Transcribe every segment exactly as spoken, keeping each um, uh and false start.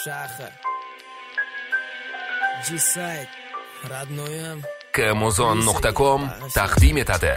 Shahar G-Side Radnoyam Kamuzon nuqta com taqdim etadi.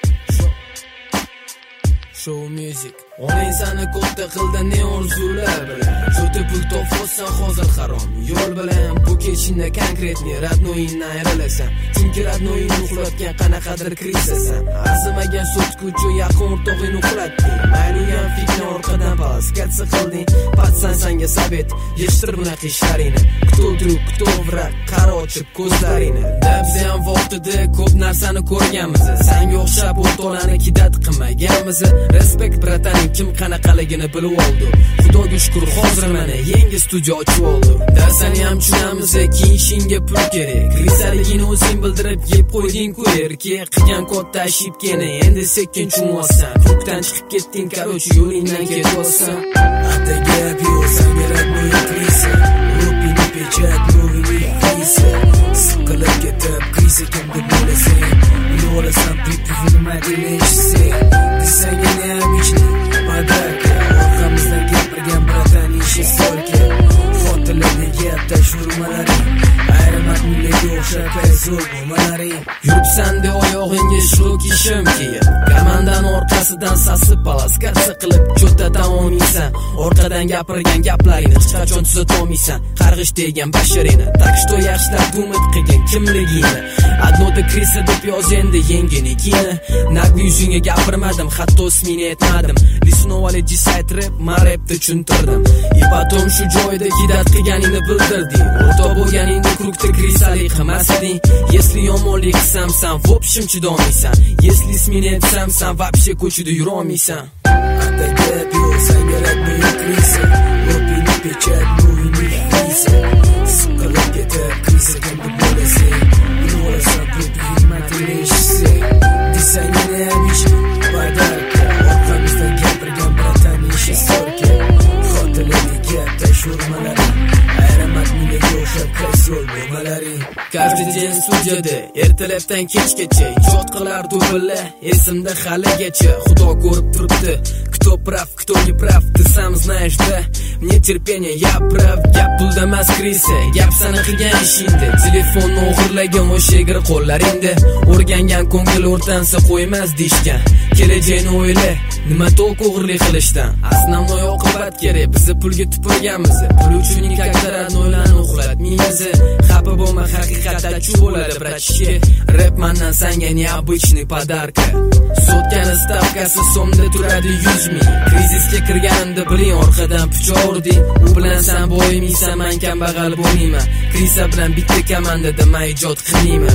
Show music Onang sani ko'pda qildi ne orzular bilan Cho'ti pul topsan hozir harom yo'l bilan bu kechingda konkretni radnoyingdan ayrilasan chunki radnoying uxlatgan qanaqadir krizasan arzimagan sotkuchu yaqin o'rtog'ing uxlatdi maylugan fikni orqadan paskatsa qilding patsan sanga sabet yeshtir bunaqa ishlaringni kto drug kto vrak qara ochib ko'zlaringni dabziyam vaqtida ko'p narsani ko'rganmiz sanga o'xshab o'rtoqlarni kidat qilmaganmiz respekt brataning kim qanaqaligini bilib oldi xudoga shukr hozir mana yangi studiyo ochib oldi darsani ham tushunamiz keyin ishingga pul kerak krizaligini o'zing bildirib yeb qo'yding-ku erki qilgan katta ошибкani endi sekin tushunmaysan ko'kdan chiqib ketding короче yo'lingdan ketyapsan ataga yo'lsan kerak bu kriza rupini pechat nurli kriza siqilib ketib kriza kimga bo'lasan yo'lasan pripivni madilashsa desangina обычный подарка orqamizdan gapirgan bratan ishi solka xotirlarni gapda shurmalaring ayrimat millaga o'xshab kayzol bo'lmalaring yuribsan-da oyog'ingga shok ishim kiyib komandan orqasidan sasib palaskatsa qilib cho'tadan olmaysan orqadan gapirgan gaplaringni hech qachon tuzatolmaysan qarg'ish degan basharingni так что yaxshilab dumit qilgin kimligingni adnoda krisa deb yoz endi yenginikini nagli yuzingga gapirmadim hatto ismini aytmadim lisnovali G-Side rap man rapni tushuntirdim и потом shu joyda kidat qilganingni bildirding o'rtoq bo'lganingda krukda krisalik qilmas eding если yomonlik qilsam san в общем chidolmaysan если ismini aytsam san вообще ko'chada yurolmaysan ataga yo'lsan kerak bu krisa rupini pechat nurli kriza siqilib ketib kriza kimga bo'lasan yo'lasan pripivni madilashsa desangina обычный подарка orqamizdan gapirgan bratan ishi solka xotirlarni gapda shurmalaring ayrimat millaga o'xshab kayzol bo'lmalaring каждый день studiyada ertalabdan kechgacha ijod qilar dubllar esimda haligacha xudo ko'rib turibdi кто прав кто не прав ты сам знаешь да мне терпение я прав gap pulda emas krisa gap sani qilgan ishingda telefonni o'g'irlagan o'sha egri qo'llaringda o'rgangan ko'ngil o'rtansa qo'ymas deyishgan kelajakni o'yla nima to'q o'g'irlik qilishdan основной oqibat kerak bizni pulga tupurganmiz pul uchun kaktaran o'ylanib uxlatmaymiz xafa bo'lma haqiqatda chu bo'ladi bratishka rap mandan sanga необычный подарка sotkani stavkasi so'mda turadi yuz ming krizisga kirganimda biling orqadan pichoq urding u bilan san boyimaysan man kambag'al bo'lmayman kriza bilan bitta komandada man ijod qilmayman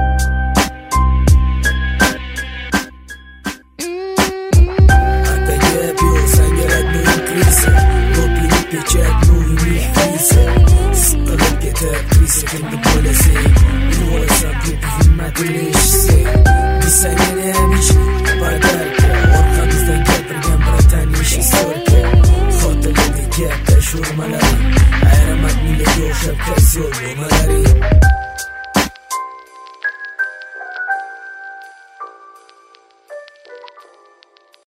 pechat nurli kriza siqilib ketib kriza kimga bo'lasan yo'lasan pripivni madilashsa desangina обычный подарка orqamizdan gapirgan bratan ishi solka xotirlarni gapda shurmalaring ayrimat millaga o'xshab kayzol bo'lmalaring